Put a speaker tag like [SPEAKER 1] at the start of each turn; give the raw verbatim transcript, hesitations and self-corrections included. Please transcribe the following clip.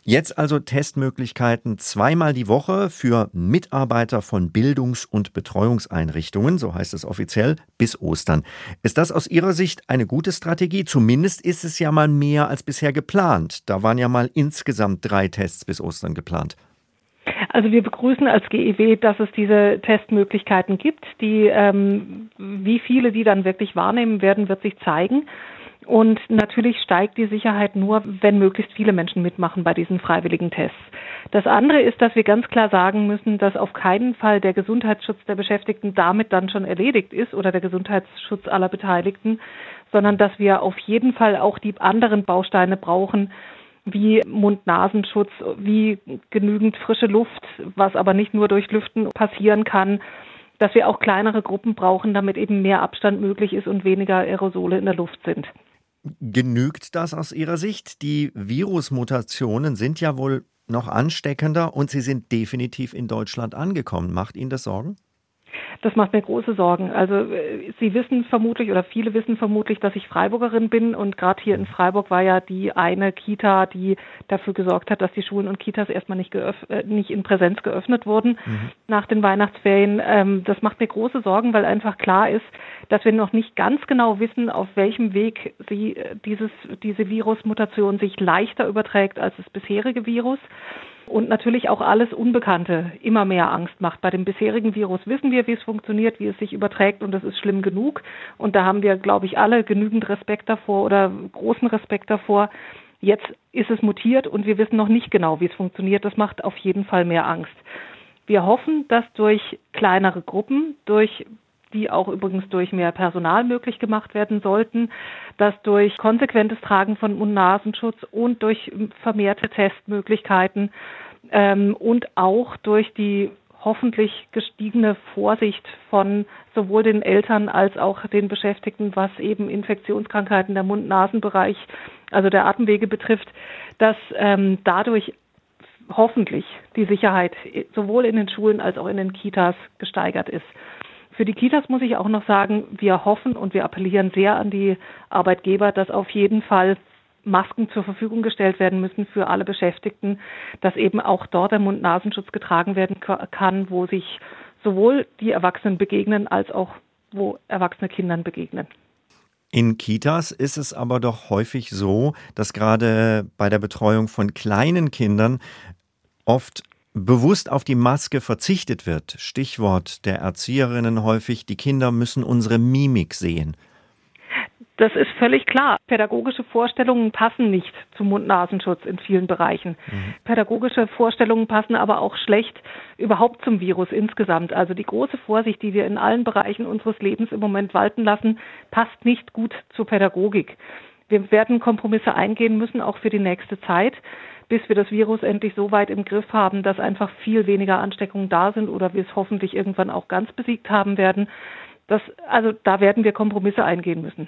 [SPEAKER 1] Jetzt also Testmöglichkeiten zweimal die Woche für Mitarbeiter von Bildungs- und Betreuungseinrichtungen, so heißt es offiziell, bis Ostern. Ist das aus Ihrer Sicht eine gute Strategie? Zumindest ist es ja mal mehr als bisher geplant. Da waren ja mal insgesamt drei Tests bis Ostern geplant.
[SPEAKER 2] Also wir begrüßen als G E W, dass es diese Testmöglichkeiten gibt. Die, ähm, wie viele die dann wirklich wahrnehmen werden, wird sich zeigen. Und natürlich steigt die Sicherheit nur, wenn möglichst viele Menschen mitmachen bei diesen freiwilligen Tests. Das andere ist, dass wir ganz klar sagen müssen, dass auf keinen Fall der Gesundheitsschutz der Beschäftigten damit dann schon erledigt ist oder der Gesundheitsschutz aller Beteiligten, sondern dass wir auf jeden Fall auch die anderen Bausteine brauchen, wie Mund-Nasenschutz, wie genügend frische Luft, was aber nicht nur durch Lüften passieren kann, dass wir auch kleinere Gruppen brauchen, damit eben mehr Abstand möglich ist und weniger Aerosole in der Luft sind.
[SPEAKER 1] Genügt das aus Ihrer Sicht? Die Virusmutationen sind ja wohl noch ansteckender und sie sind definitiv in Deutschland angekommen. Macht Ihnen das Sorgen?
[SPEAKER 2] Das macht mir große Sorgen. Also Sie wissen vermutlich oder viele wissen vermutlich, dass ich Freiburgerin bin und gerade hier in Freiburg war ja die eine Kita, die dafür gesorgt hat, dass die Schulen und Kitas erstmal nicht, geöff- äh, nicht in Präsenz geöffnet wurden mhm. nach den Weihnachtsferien. Ähm, das macht mir große Sorgen, weil einfach klar ist, dass wir noch nicht ganz genau wissen, auf welchem Weg sie, dieses, diese Virusmutation sich leichter überträgt als das bisherige Virus. Und natürlich auch alles Unbekannte immer mehr Angst macht. Bei dem bisherigen Virus wissen wir, wie es funktioniert, wie es sich überträgt und das ist schlimm genug. Und da haben wir, glaube ich, alle genügend Respekt davor oder großen Respekt davor. Jetzt ist es mutiert und wir wissen noch nicht genau, wie es funktioniert. Das macht auf jeden Fall mehr Angst. Wir hoffen, dass durch kleinere Gruppen, durch die auch übrigens durch mehr Personal möglich gemacht werden sollten, dass durch konsequentes Tragen von Mund-Nasenschutz und durch vermehrte Testmöglichkeiten ähm, und auch durch die hoffentlich gestiegene Vorsicht von sowohl den Eltern als auch den Beschäftigten, was eben Infektionskrankheiten der Mund-Nasen-Bereich, also der Atemwege betrifft, dass ähm, dadurch hoffentlich die Sicherheit sowohl in den Schulen als auch in den Kitas gesteigert ist. Für die Kitas muss ich auch noch sagen, wir hoffen und wir appellieren sehr an die Arbeitgeber, dass auf jeden Fall Masken zur Verfügung gestellt werden müssen für alle Beschäftigten, dass eben auch dort der Mund-Nasenschutz getragen werden kann, wo sich sowohl die Erwachsenen begegnen, als auch wo erwachsene Kindern begegnen.
[SPEAKER 1] In Kitas ist es aber doch häufig so, dass gerade bei der Betreuung von kleinen Kindern oft bewusst auf die Maske verzichtet wird. Stichwort der Erzieherinnen häufig, die Kinder müssen unsere Mimik sehen.
[SPEAKER 2] Das ist völlig klar. Pädagogische Vorstellungen passen nicht zum Mund-Nasenschutz in vielen Bereichen. Mhm. Pädagogische Vorstellungen passen aber auch schlecht überhaupt zum Virus insgesamt. Also die große Vorsicht, die wir in allen Bereichen unseres Lebens im Moment walten lassen, passt nicht gut zur Pädagogik. Wir werden Kompromisse eingehen müssen, auch für die nächste Zeit, bis wir das Virus endlich so weit im Griff haben, dass einfach viel weniger Ansteckungen da sind oder wir es hoffentlich irgendwann auch ganz besiegt haben werden. Das, also da werden wir Kompromisse eingehen müssen.